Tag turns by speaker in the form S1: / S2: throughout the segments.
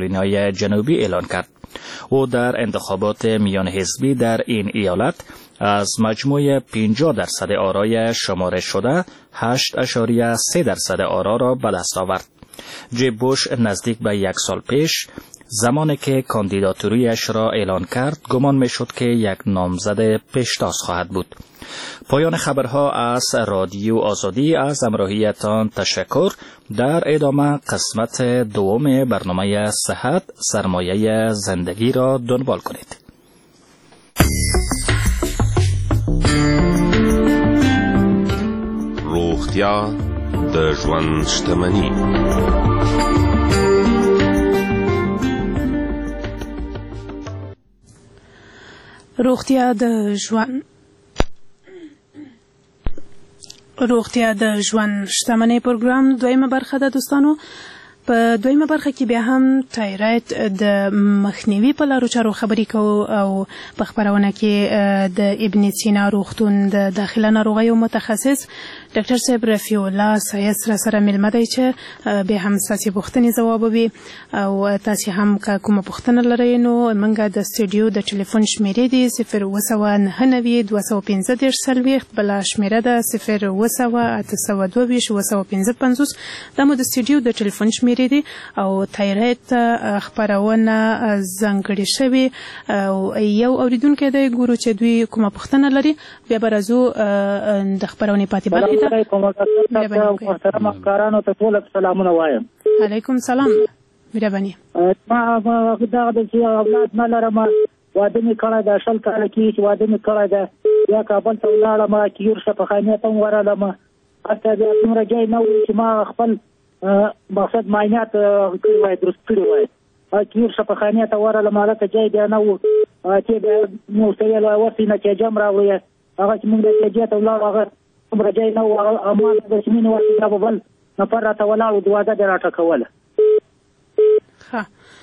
S1: کارولینای جنوبی اعلان کرد. او در انتخابات میان حزبی در این ایالت از مجموع 50% آرای شمارش شده 8.3% آرا را به دست آورد. جیب بوش نزدیک به 1 سال پیش زمانی که کاندیداتوریش را اعلان کرد گمان می شد که یک نامزد پیشتاز خواهد بود. پایان خبرها از رادیو آزادی. از همراهیتان تشکر. در ادامه قسمت دوم برنامه صحت سرمایه زندگی را دنبال کنید.
S2: روغتیا د ژوند شتمني.
S3: روغتیا د ژوند شتمنۍ پروګرام دویمه برخه ده دوستانو. په دویمه برخه کې بیا هم تایراید د مخنیوي په لارو چارو خبرې کوو او په خبرونه کې د ابن سینا روغتون د داخله ناروغیو متخصص ډاکټر صاحب رفیع الله سایس را سره ملمه دی چې بیا هم ستاسې پوښتنې ځوابوي او تاسې هم که کومه پوښتنه لرئ نو موږ د سټوډیو د ټلیفون شمیرې دي 0299215 بله شمیره ده 02822 دا مو د سټوډیو د ټلیفون شمیرې دي او تایراید خپرونه ځانګړې شوې او یو اوریدونکی دی ګورو چې دوی کومه پوښتنه لري بیا به راځو د خپرونې پاتې برخې ته.
S4: محترم افکارانو ته ټول سلامونه وایم.
S3: علیکم سلام. مهرباني.
S4: ما دا د اولاد نه لرم، واده مې کړی ده 20 کاله کې چې واده مې کړی ده، یا کابل ته ولاړم کیور شفاخانې ته ورغلم، حتی بیا څومره ځای نه و چې ما خپل مقصد معاینات کړی وای درست کړی وای کیور شفاخانې ته ورغلم، هلته ځای بیا نه و چې بیا مو ورته ویل وای ورسې نتیجه م راوړئ. هغه چې موږ نتیجې ته ولاړو هغه څومره ځای نه و، اما د سمینې ورته دا به بل نفر راته ولاړ و د واده دې راټکوله.
S3: ښه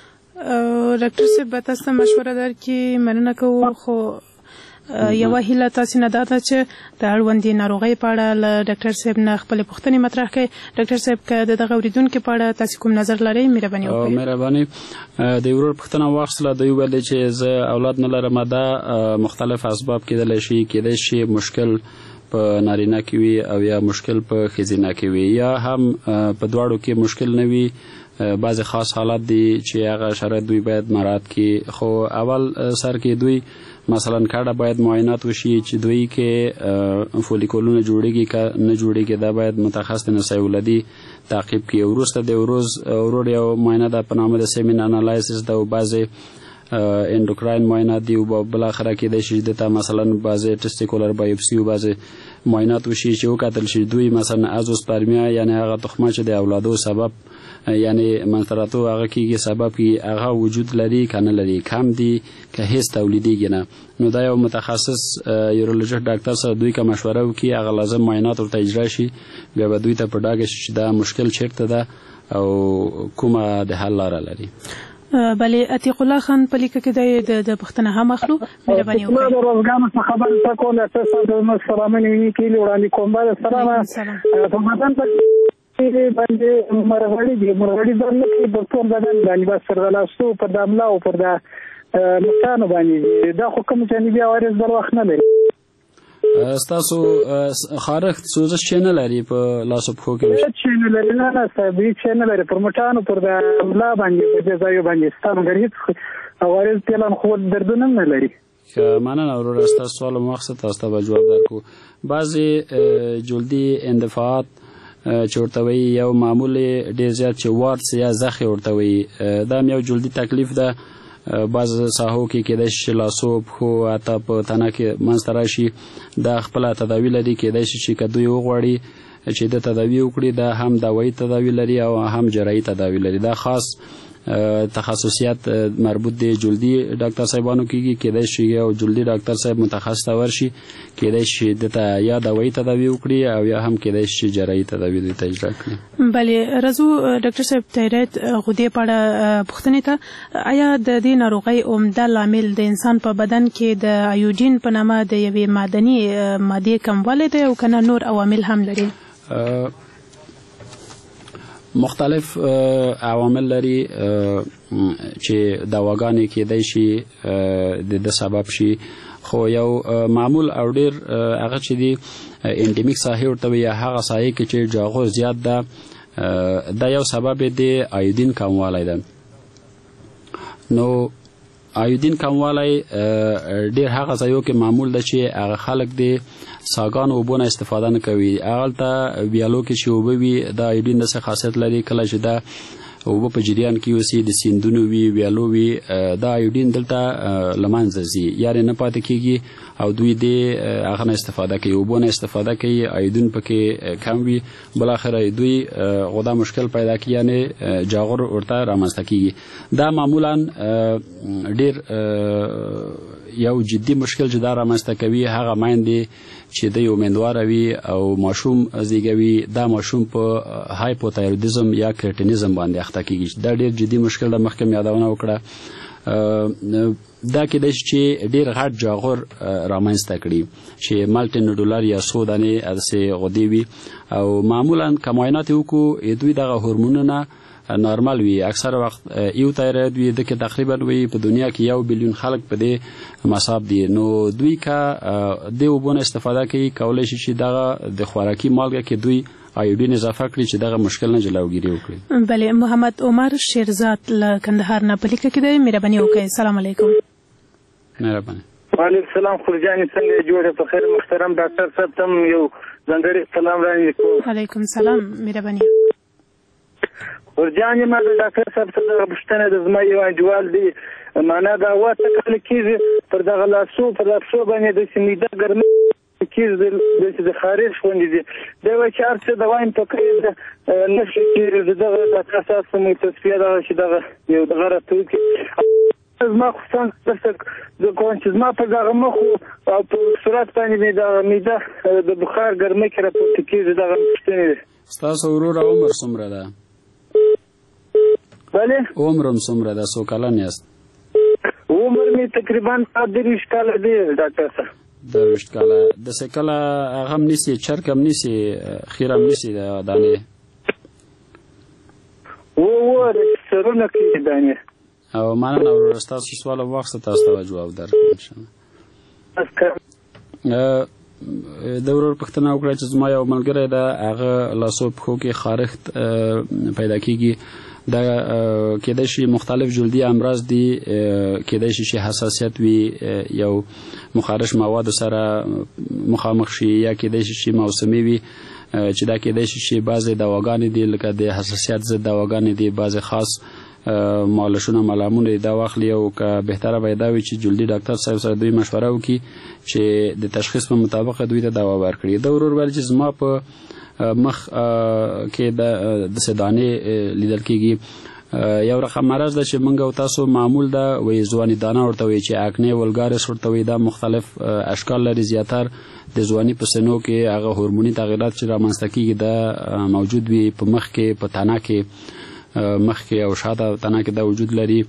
S3: ډاکټر صاحب به تاسو ته مشوره درکړي، مننه کوو، خو یوه هیله تاسې نه دا ده چې د اړوندې ناروغۍ په اړه له ډاکټر صاحب نه خپلې پوښتنې مطرح کړئ. ډاکټر صاحب که د دغه اورېدونکي په اړه تاسې کوم نظر لرئ مهرباني وکړئ.
S5: مهرباني د ورور پوښتنه واخیستله، دوی ویل چې زه اولاد نه لرم، دا مختلف اسباب کېدلی شي مشکل په نارینه کې وي او یا مشکل په ښځینه کې وي، یا هم په دواړو کې مشکل نه وي. بعضې خاص حالات دي چې هغه شرایط دوی باید مراعات کړي، خو اول سر کې دوی مثلا کاډه باید معاینات وشي چې دوی کې فولیکولونه جوړیږي که نه جوړیږي، دا باید متخصص نسای ولدي تعقیب کړي. وروسته د ورور یو معاینه ده په نامه د سیمن انالایسس ده او بعضې اندوکراین معاینات دي او بالاخره کېدای شي دته مثلا بعضې ټسټیکولر بایوپسي او بعضې معاینات وشي چې وکتل شي دوی مثلا ازوسپرمیا یعنی هغه تخمه چې د اولادو سبب یعنی منطراتو هغه کېږي سبب کې هغه وجود لري که نه لري، کم دي که هیڅ تولیدیږي نه. نو دا یو متخصص یورولوژیست ډاکټر سره دوی که مشوره وکړي هغه لازم معاینات ورته اجرا شي، بیا به دوی ته په ډاګه شي چې دا مشکل چیرته ده او کومه د حل لاره لري.
S3: بله عتیق الله خان په لیکه کې د پوښتنه هم اخلو، مهرباني وکړئ.
S6: د روزګان څخه خبرې کوله تاسو د مسلمانانو کې وړاندې کوم بعد سلام په مدن په باندې مرغړی دی مرغړی باندې د ټول بدن باندې بس سره لاسو پر د املا او پر د مکانو باندې دا خو کوم جانبي عوارض بل وخت نه لري.
S5: ستاسو خارښت سوزش چې نه لري په لاسو پښو کې
S6: چې نه لري نه صاحب چې نه لري پر مټانو پر د املا باندې په ځای باندې ستاسو غریب عوارض تلان خو دردونه نه لري.
S5: مننه ورور، ستاسو سوال مقصد تاسو ته جواب درکو. بعضی جلدی اندفاعات چې ورته وایي یو معمول ډېر زیات چې وارډس یا زخې ورته وایي، دا هم یو جلدي تکلیف ده. بعض ساحو کې کېدای شي لاسو پښو حتی په تنه کې منځته راشي، دا خپله تداوي لري. کېدای شي چې که دوی وغواړي چې د تداوي وکړي، دا هم دوایي تداوي لري او هم جراحي تداوي لري. دا خاص تخصصیات مربوط دی جلدی ډاکټر صاحبانو کېږي. کېدای شي یو جلدي ډاکټر صاحب متخصص ته ورشي، کېدای شي دته یا دوایي تداوي وکړي او یا هم کېدای شي جراحي تداوي دوی ته اجرا کړي.
S3: بله راځو ډاکټر صاحب تایراید غدې په اړه پوښتنې ته. آیا د دې ناروغۍ عمده لامل د انسان په بدن کې د ایوډین په نامه د یوې معدني مادې کموالی دی او که نه نور عوامل هم لري؟
S5: مختلف عوامل لري. چې دواګانې کېدای شي د سبب شي، خو یو معمول او ډیر هغه چې دی انډیمیک ساحې ورته وي، یا هغه ساحې کې چې جاغور زیات ده، دا یو سبب دی ایودین کموالی ده. نو ایودین کموالی ډیر هغه ځایو کې معمول ده چې هغه خلک د ساګانو اوبو نه استفاده نه کوي. هغلته ویالو کې چې اوبه وي، دا ایودین داسې خاصیت لري کله چې دا اوبه په جریان کې اوسي، د سیندونو وي، ویالو وي، دا ایودین دلته له منځه ځي، یعنې نه پاتې کېږي او دوی د هغه نه استفاده کوي، اوبو نه استفاده کوي، ایودین پکې کم وي، بالاخره دوی غدا مشکل پیدا کوي، یعنې جاغور ورته رامنځته کېږي. دا معمولا ډېر یو جدي مشکل چې دا رامنځته کوي هغه میندې چې د امیندواره وي او ماشوم زیږوي، دا ماشوم په هایپوتایرویدزم یا کرټینیزم باندې اخته کېږي. دا ډېر جدي مشکل ده، مخکې مې یادونه وکړه. دا کېدای شي چې ډېر غټ جاغور رامنځته کړي چې مالټي نوډولر یا څو دانې داسې غدې وي، او معمولا که معاینات یې وکړو دوی دغه هورمونونه نارمل وي. اکثر وخت یو تایروید وي، دغه تقریبا وي په دنیا کې 1 بلیون خلک په دې مصاب دي. نو دوی که د اوبو نه استفاده کوي، کولی شي چې دغه د خوراکي مالګه کې دوی ایودین اضافه کړي چې دغه مشکل نه جلوګیري وکړي.
S3: بله، محمد عمر شیرزاد له کندهار نه په لیکه کې دی. مهرباني وکړئ. السلام علیکم.
S5: مهرباني.
S6: وعلیکم السلام. خورجانې څنګه جوړه؟ په خیر. محترم ډاکټر صاحب ته یو ځانګړی سلام وړاندې کوم.
S3: وعلیکم السلام. مهرباني.
S6: خورجانې ما د ډاکټر صاحب څخه دغه پوښتنه د زما یو انډیوال دی، معنا دا 8 کاله کېږي پر دغه لاسو باندې داسې معده ګرمي کېږي، د خارش غوندې دي. دی وایي چې هر څه دوا یې په کړې ده نه شي کېږي. دغه ډاکټر صاحب څه مې تصفیه دغه چې دغه یو دغه راته وکړي. زما خصوصا زه کوم چې زما په دغه مخ او په صورت باندې مې دغه معده د بخار ګرمۍ کې راپورته کېږي. دغه پوښتنې دي.
S5: ستاسو ورور عمر څومره ده؟
S6: بله،
S5: عمرم څومره ده؟ څو کلن یاست؟
S6: عمر مې تقریبا 23 کاله دی ډاکټر صاحب.
S5: 23 کاله. داسې کله هغه هم نیسي، چرک هم نیسي، خیر هم نیسي دانې؟
S6: د سرونه کېږي دانې.
S5: او مننه وروره، ستاسو سوال واخیسته، تاسو ته جواب درکړم انشاءالله. د ورور پوښتنه وکړه چې زما یو ملګری ده، هغه لاسو پښو کې خارښت پیدا کېږي. دا کېدای شي مختلف جلدي امراض دي، کېدای شي چې حساسیت وي، یو مخارش مواد سره مخامخ شي، یا کېدای شي چې موسمي وي، چې دا کېدای شي چې بعضې دواګانې دي لکه د حساسیت ضد دواګانې دي، بعضې خاص مالشونه ملامونه دا واخلي، او که بهتره به دا وي چې جلدي ډاکټر صاحب سره دوی مشوره وکړي چې د تشخیص په مطابق دوی ته دوا ورکړي. د ورور ویل چې زما په مخ کې د سدانې لیدل کېږي. یو رقم مرض ده چې موږ او تاسو معمول ده، وایي ځواني دانه ورته وایي، چې اکنې ولګارس ورته وایي. دا مختلف اشکال لري. زیاتر د ځواني په سنو کې هغه هورموني تغیرات چې رامنځته کېږي دا موجود وي، په مخ کې، په تنه کې، مخ کې او شاته تنه کې دا وجود لري.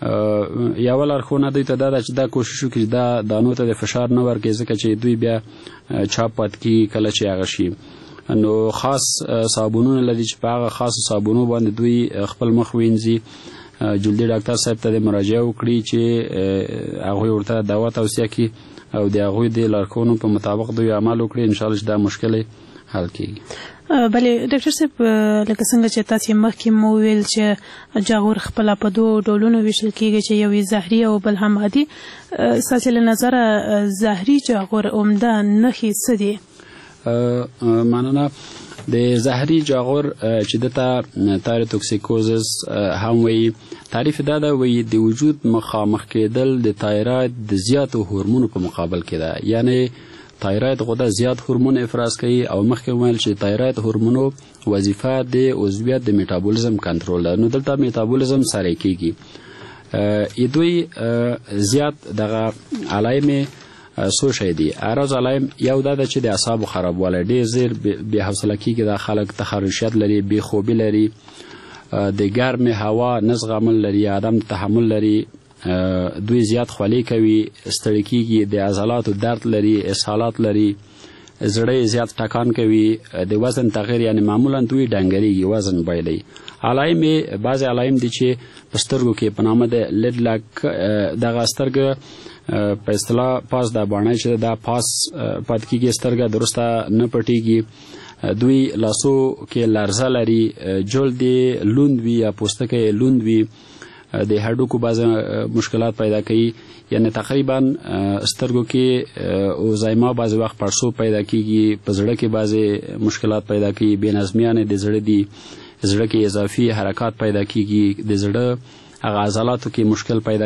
S5: یو لارښوونه دوی ته دا ده چې دا کوشش وکړي دا دانو ته د فشار نه ورکړي، ځکه چې دوی بیا چاپ پاتې کېږي کله چې هغه شي. نو خاص صابونونه لري چې په هغه خاصو صابونو باندې دوی خپل مخ وینځي. جلدي ډاکټر صاحب ته مراجعه وکړي چې هغوی ورته دوا توصیه کړي او د هغوی د لارښوونو په مطابق دوی عمل وکړي. انشاءالله چې دا مشکل حل کېږي.
S3: بله ډاکټر صاحب، لکه څنګه چې تاسو مخکې مو ویل چې جاغور خپل په 2 ډولونو ویشل کېږي، چې یو زهري او بل هم عادي. ستاسو له نظره زهري جاغور عمده نښې څه دي؟
S5: مننه. د زهري جاغور چې دته تایروتوکسیکوزس هم وایي، تعریف دا ده، وایي د وجود مخامخ کېدل د تایراید د زیاتو هورمونو په مقابل کې ده. یعنی تایراید غده زیات هورمون افراز کوي، او مخکې ویل چې تایراید هورمونو وظیفه د عضویت د میټابولیزم کنټرول ده. نو دلته میټابولیزم سره کېږي. دوی زیات دغه علایم څو شی دي. اراز علایم یو دا ده چې د اعصابو خرابوالی، ډېر زیر بې حوصله کېږي، دا خلک تخرشیت لري، بې خوبي لري، د ګرمې هوا نه زغمل لري، عدم تحمل لري، دوی زیات خولې کوي، ستړي کېږي، د عضلاتو درد لري، اسهالات لري، زړه زیات ټکان کوي، د وزن تغییر، یعنی معمولا دوی ډنګرېږي، وزن بایلي، علایم بعض علایم دي چې په سترګو کې په نامه د لید لاک دغه سترګه په اصطلاح پاس د باڼه چې دا پاس پات کېږي سترګه درسته نه پټيږي دوی لاسو کې لرزه لري جلد لوند وي یا پوستکی لوند وي د هډوکو بعض مشکلات پیدا کوي یعنی تقریبا سترګو کې اوزایما بعض وخت پړسو پیدا کیږي په زړه کې بعض مشکلات پیدا کوي بې نظمیانه د زړه دي زړه کې اضافي حرکات پیدا کیږي د زړه هغه عضلاتو کې مشکل پیدا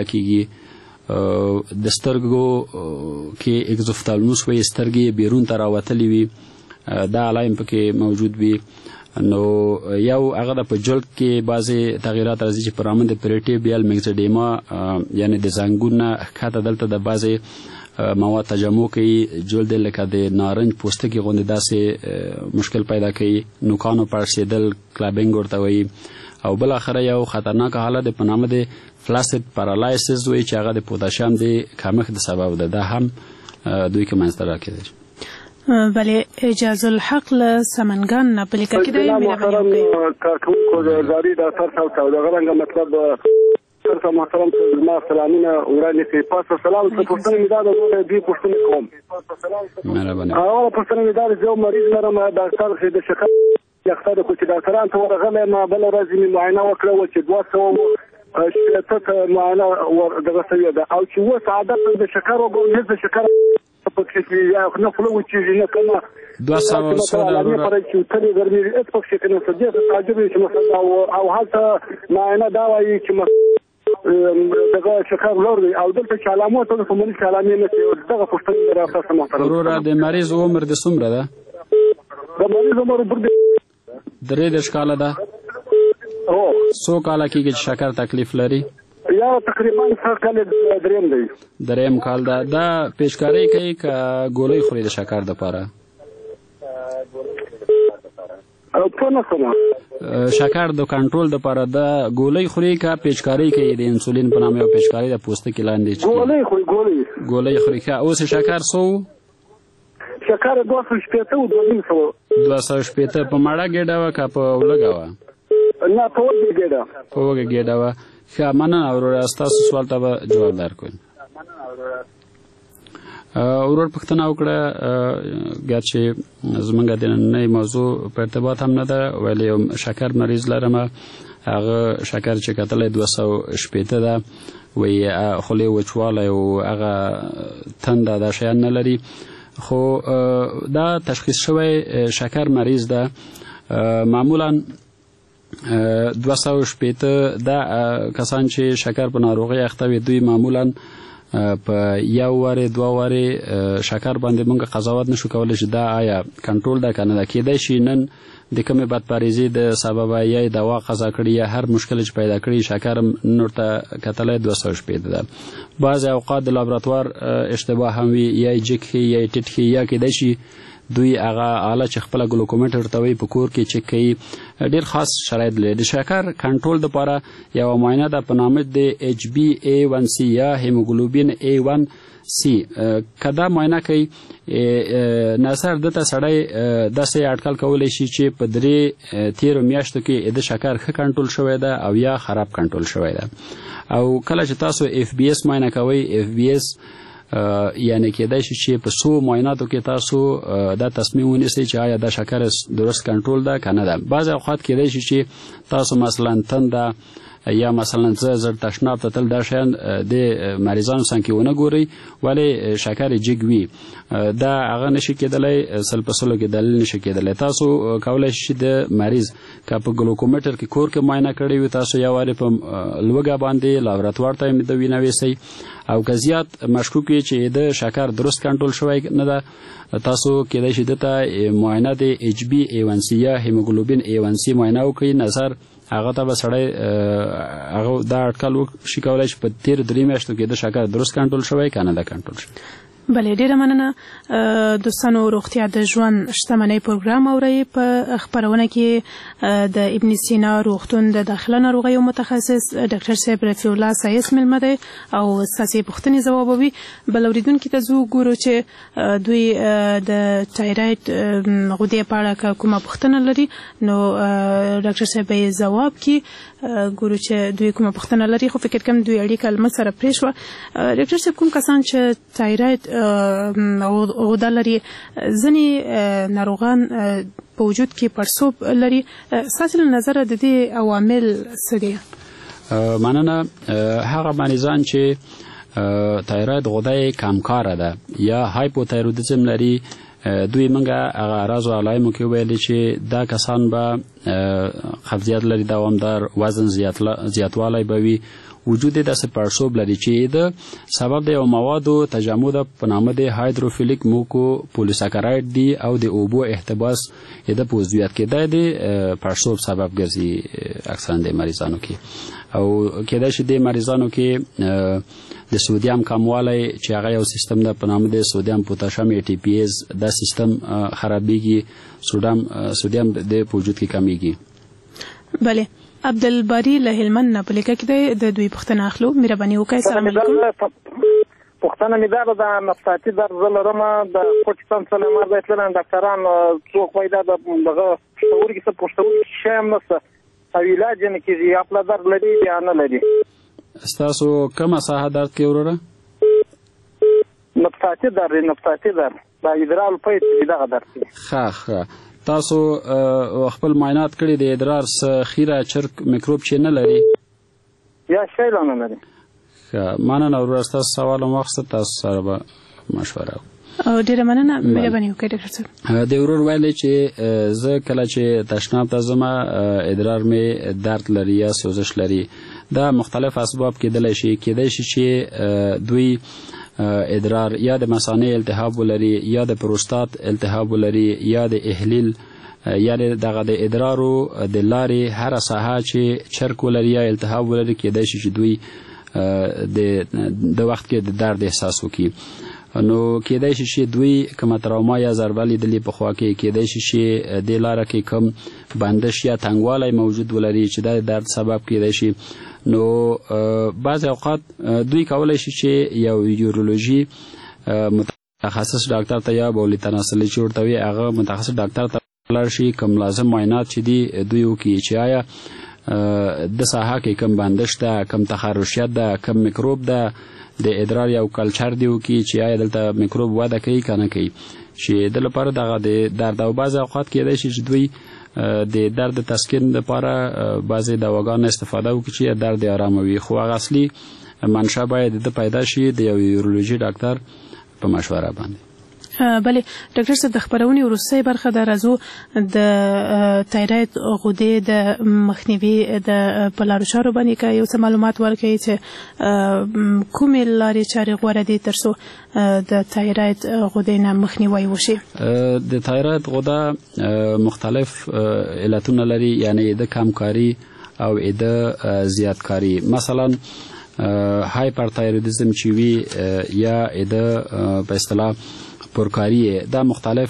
S5: کیږي د سترګو کې اگزوفتالموس وي سترګې بیرون ته راوتلې وي دا علایم پکې موجود وي نو یو هغه د په جلد کې بعضی تغیرات راځي چې په نامه د پریټیبیال میکسیډیما یعنی د زنګون ښکته دلته د بعضی مواد تجمع کوي جلد لکه د نارنج پوستکي غوندې داسې مشکل پیدا کوي نوکانو پړسېدل کلابینګ ورته وایي او بالاخره یو خطرناک حالت په نامه د فلاسید پارالایسس وایي چې هغه د پوتاشیم د کمښت د سبب ده دا هم دوی کې منځته راکېدای شي
S3: بله اجازه الحق له سمنګان نه په لیکه کې د
S6: محترم کارکونکو زاری د تر او د غرنګ مطلب تر محترم ما سلامونه وړاندې کوي پاسه سلام ته پوښتنه مې دا د دې پوښتنه کوم
S5: مهرباني
S6: او پوښتنه مې دا یو مریض لرم ډاکټر چې د شکر یختار کو چې ډاکټران ته ورغله ما بل ورځ مې معاینه وکړه و چې 200 شته معاینه دغه سوي ده او چې و سعادت د شکر وګورم د شکر پکې یا نه فلو چې نه کنه
S5: 200 سودا
S6: پر چې تلې ګرمي اس پکې کنه سجده تعجب چې مثلا او حالت معاینه دا وایي چې دغه شکر لور دی او دلته چې علامات د فمنس علامې نه دغه پښتنه راځه محترم
S5: ورور د مریض عمر د څومره ده
S6: د مریض عمر
S5: درې د شکاله ده
S6: او
S5: څو کاله کېږي چې شکر تکلیف لري
S6: یا تقریبا څه کال دریم دی
S5: دریم کال دا پیشکاری کوي که ګولۍ خوري د شکر دپاره
S6: او په نسمه
S5: شکر د کنټرول دپاره د ګولۍ خوري که پیشکاری کوي د انسولین په نامه یو پیشکاری د پوستکي لاندې ګولۍ خوري که اوس شکر څو
S6: شکر 280 او 250
S5: په مړه ګېډه وه که په ولږه وه
S6: نه په وږه ګېډه
S5: په وږه ګېډه وه ښه مننه وروره ستاسو سوال ته به جواب درکړو ورور پوښتنه وکړه ګرچې زموږ د نننۍ موضوع په ارتباط هم نه ده ویل یو شکر مریض لرم هغه شکر چې کتلی 280 ده وایي خولې وچوالی او هغه تنده دا شیان نه لري خو دا تشخیص شوی شکر مریض ده معمولا 280 دا کسان چې شکر په ناروغۍ اخته وي دوی معمولا په یو وارې دوه وارې شکر باندې موږ قضاوت نشو کولی چې دا آیا کنټرول ده که نه ده کیدای شي نن د کومې بدپارېزي د سببه یا دوا قضا کړي یا هر مشکل چې پیدا کړي شکر نن ورته کتلی 280 ده بعضې اوقات د لابراتوار اشتباه هم وي یا یې جګ ښي یا یې ټیټ ښي یا کیدای شي دوی هغه آله چې خپله ګلوکومیټر ته وایي په کور کې چک کوي ډېر خاص شرایط لري د شکر کنټرول دپاره یوه معاینه ده په نامه د HbA1c یا هیموګلوبین A1c که دا معاینه کوي ناصر دته سړی داسې اټکل کولی شي چې په 3 تیرو میاشتو کې د شکر ښه کنټرول شوی ده او یا خراب کنټرول شوی ده او کله چې تاسو FBS معاینه کوئ FBS یعنی کېدای شي چې په څو معایناتو کې تاسو دا تصمیم ونیسئ چې آیا دا شکر درست کنټرول ده که نه ده بعضې اوقات کېدای شي چې تاسو مثلا تنده یا مثلا زر تشناب ته تل دا شیان د مریضانو څنګ کې ونه ګورئ ولې شکر یې جګ وي دا هغه نشي کېدلی سل په سلو کې دلیل نشي کېدلی تاسو کولی شي د مریض که په ګلوکومیټر کې کور کې معاینه کړی وي تاسو یو وارې په لوږه باندې لابراتوار ته یې د وینه ویسئ او که زیات مشکوک وي چې د شکر درست کنټرول شوی نه ده تاسو کېدای شي دته معاینه د HbA1c یا هیموګلوبین A1c معاینه وکړئ نظر هغه ته به سړی هغه دا اټکل شي کولی چې په تېرو 3 میاشتو کې د شکر درست کنټرول شوی که نه ده کنټرول شوی
S3: بله ډیره مننه دوستانو. روغتیا د ژوند شتمنۍ پروګرام اورئ. په خبرونه کې د ابن سینا روغتون د داخله ناروغیو متخصص ډاکټر صاحب رفیع الله سایس ملمه دی او ستاسو پوښتنې ځوابوي. بل اوریدونکو ته زو ګورو چې دوی د تایراید غدې په اړه کومه پوښتنه لري نو ډاکټر صاحب یې ځواب کوي. ګورو چې دوی کومه پوښتنه لري خو فکر کوم دوی اړیکه له سره پرې شوه. ډاکټر صاحب کوم کسان چې تایراید غده لري ځینې ناروغان په وجود کې پړسوب لري، ستاسو له نظره د دې عوامل څه دي؟
S5: مننه. هغه مریضان چې تایراید غده کمکاره ده یا هایپوتایرودیزم لري دوی منګه هغه اعراض او علایمو کې ویل چې دا کسان به قبضیت لري، دوامدار وزن زیاتوالی به وي، وجود د پړسوب لري چې د سبب د یو موادو تجمع د په نامه د هایدروفیلیک موکو پولیساکراید دی او د اوبو احتباس د پوزدیت کې د پړسوب سبب ګرځي اکثرا د مریضانو کې. او کېدای شي د مریضانو کې د سودیم کموالی چې هغه یو سیستم د په نامه د سودیم پوتاشیم ای ټي پی ایز دا سیستم خرابېږي، سودیم د وجود کې کمیږي.
S3: بله عبدالباری له هلمند نه په لیکه کې د دوی پوښتنه اخلو. مهرباني وکړئ. السلام علیکم.
S6: پوښتنه مې دا د نفسیاتي درد زه لرم، د کوټسن سلامار ځای تللی ډاکټران څوک وایي دا دغه پښتورګي څه پښتورګي شی هم نشته او علاج یې نه کېږي، یا پله درد لري یا نه لري.
S5: ستاسو کومه ساحه درد کوي وروره؟
S6: نفسیاتي درد دا ادرار پیت دغه درد کوي.
S5: ښه تاسو خپل معاینات کړي د ادرار خیره چرک میکروب چې نه لري
S6: یا شی نه لري؟
S5: مننه وروره، ستاسو سوال مخصوص تاسو سره به مشوره
S3: او ډیره مننه. مهرباني وکړئ ډاکټر صاحب.
S5: د ورور ویل چې زه کله چې تشناب ته ځم ادرار مې درد لري یا سوزش لري، دا مختلف اسباب کېدلی شي چې دوی ادرار یا د مثانې التهاب ولري یا د پروستات التهاب ولري یا د احلیل یا دغه د ادرارو د لارې هر ساحه چې چرک ولري یا التهاب ولري کېدای شي چې دوی د وخت کې د درد احساس وکړي. نو کېدای شي چې دوی کومه تراوما یا ضربه لیدلې په خوا کې کېدای شي چې د لاره کې کم بندش یا تنګوالی موجود ولري چې دا درد سبب کېدای شي. نو بعض اوقات دوی کولای شي چې یو یورولوژي متخصص ډاکټر ته یا بولی تناسلي چې ورته وي هغه متخصص ډاکټر ته لاړ شي، کوم لازم معاینات چې دي دوی وکړي چې آیا د ساحه کې کم بندش ده، کم تخرشیت ده، کم میکروب ده، د ادرار یو کلچر دی وکړي چې آیا دلته میکروب وده کوي که نه کوي، چې د لپاره دغه د درد او بعض اوقات کېدای شي چې دوی د درد تسکین لپاره بعضې دواګان استفاده وکړي چې درد آراموي، خو هغه اصلي منشأ باید د پیدا شي د یو یورولوژي ډاکټر په مشوره باندې.
S3: بله ډاکټر صاحب د خبرونې وروستۍ برخه د راځو د تایراید غدې د مخنیوي د په لارو چارو باندې که یو څه معلومات ورکړئ چې کومې لارې چارې غوره دي تر څو د تایراید غدې نه مخنیوی وشي؟
S5: د تایراید غده مختلف علتونه لري، یعنی د کمکاری او د زیاتکاری. مثلا هایپرتایرودیزم چې وي یا د په اصطلاح پرکاری دا مختلف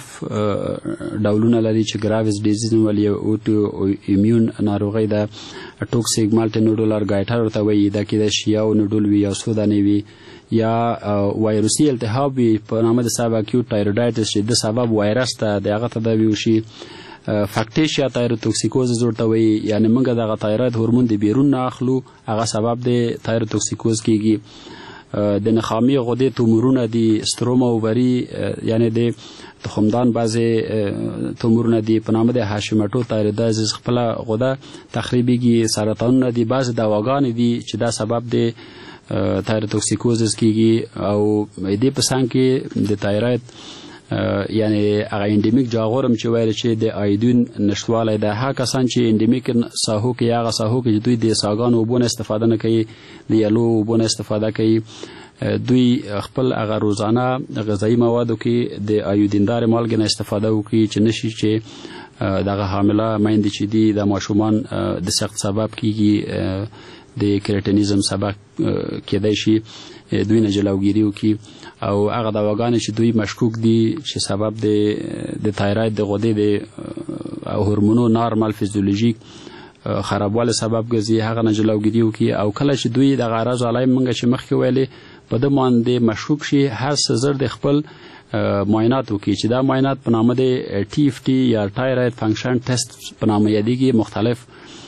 S5: ډولونه لري چې ګراویز ډیزیز ولې اوټو ایمیون ناروغي ده، ټوکسیک مالټي نوډولر ګایټر ورته وایي، دا کېدای شي یو نوډول وي یا څو دانې وي یا وایروسي التهاب وي په نامه د سب اکیوټ تایرویډایټس چې د سبب وایرس ده د هغه تداوي وشي. فاکټیشیا تایروتوکسیکوز ورته وایي، یعنی موږ دغه تایراید هورمون د بیرون نه اخلو، هغه سبب د تایروتوکسیکوز کیږي. د نخامي غدې تومورونه دي، ستروما اووري یعنی د تخمدان بعضې تومورونه دي په نامه د هاشیموټو تایرویدایزس خپله غده تخریبیږي، سرطانونه دي، بعضې دواګانې دي چې دا سبب د تایروتوکسیکوزس کیږي. او دې په څنګ کې د تایراید یعنی هغه انډیمیک جاغورم چې ویل چې د آیودین نشتوالی ده، هغه کسان چې انډیمیک ساحو کې هغه ساحو کې دوی د ساګانو اوبو نه استفاده نه کوي، د یلو اوبو نه استفاده کوي، دوی خپل هغه روزانه غذایي موادو کې د آیودیندار مالګې نه استفاده وکړي چې نشي چې دغه حامله میندې چې دي د ماشومان د سقط سبب کیږي، د کریټینیزم سبب کېدای شي دوی نه جلوګیری وکړي او هغه دواګانې چې دوی مشکوک دي چې سبب د تایراید د غدې د هورمونو نارمال فیزیولوژیک خرابواله سبب ګرځي هغه نه جلوګیری وکړي او کله چې دوی د غرض علایم منګه چې مخکې ویلې په د باندې مشکوک شي هر څه زر د خپل معاینات وکړي چې دا معاینات په نامه د ټي اف ټي یا تایراید فنکشن ټیسټ په نامه یادېږي مختلف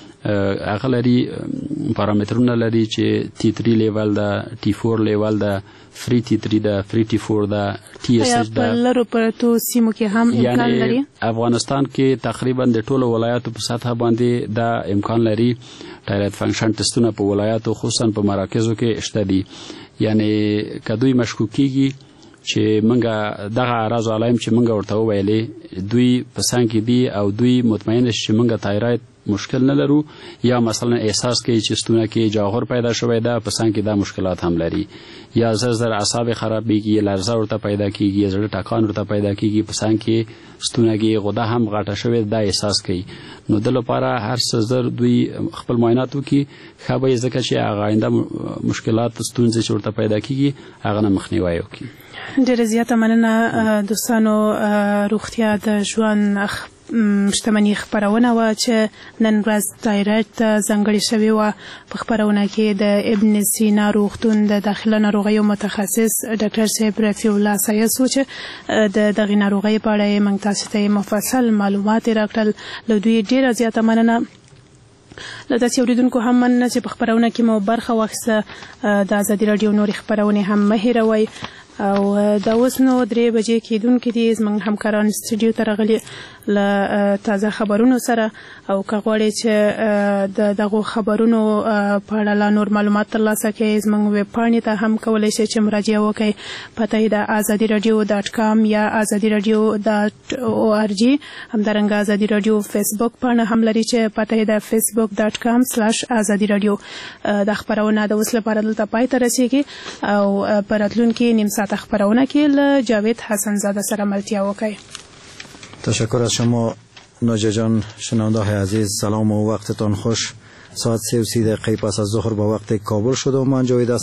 S5: هغه لري پارامترونه لري چې ټي 3 لیول دا ټي 4 لیول دا فری ټي 3 دا فری ټي 4 دا ټي اس ایچ دا
S3: لرو پرتو سیمو کې هم امکان لري
S5: افغانستان کې تقریبا د ټولو ولایاتو په سطح باندې دا امکان لري تایراید فنکشن ټیسټونه په ولایاتو خصوصا په مراکزو کې شته دي یعنی کدوې مشکوکیږي چې منګه دغه اعراض علایم چې منګه ورته ویلې دوی په څنګه کې دي او دوی مطمئن شي منګه تایراید مشکل نه لرو یا مثلا احساس کوي چې ستونه کې جوهر پیدا شوی دا په څنګه کې دا مشکلات هم لري یا زر اعصاب خرابېږي لرزه ورته پیدا کیږي زړه ټکان ورته پیدا کیږي په څنګه کې ستونه کې غده هم غټه شوی دا احساس کوي نو د لپاره هر څه زر دوی خپل معاینات وکړي خبرې ځکه چې هغه آینده مشکلات ستونزې چې ورته پیدا کیږي هغه نه مخنیوي وکړي
S3: ډېره زیاته مننه دوستانو روغتیا د ژوند شتمنۍ خبرونه و چې نن ورځ تایراید ته ځانګړې شوې وه په خبرونه کې د ابن سینا روغتون د داخله ناروغیو متخصص ډاکټر صاحب رفیع الله سایس و چې د دغې ناروغۍ په اړه یې موږ تاسو ته مفصل معلومات یې راکړل له دوی ډېره زیاته مننه له تاسې اورېدونکو هم مننه چې په خبرونه کې مو برخه واخیسته د ازادي راډیو نورې خبرونې هم مه هېروئ او دا اوس نو 3 بجې کېدونکې دي زموږ همکاران سټوډیو ته راغلي له تازه خبرونو سره او که غواړئ چې د دغو خبرونو په اړه لا نور معلومات ترلاسه کړئ زموږ ویب پاڼې ته هم کولی شئ چې مراجعه وکړئ پته یې د ازادي راډیو .com یا ازادي راډیو .org همدارنګه ازادي راډیو فیسبوک پاڼه هم لري چې پته یې د facebook.com/ ازادي راډیو دا خبرونه د اوس لپاره دلته پای ته رسیږي او په راتلونکي نیم ساعت خبرونه کې له جاوید حسن زاده سره ملتیا وکړئ.
S7: تشکر از شما ناجا جان. شنونده های عزیز سلام و وقتتان خوش. ساعت 3:30 پس از ظهر با وقت کابل شد و من جاوید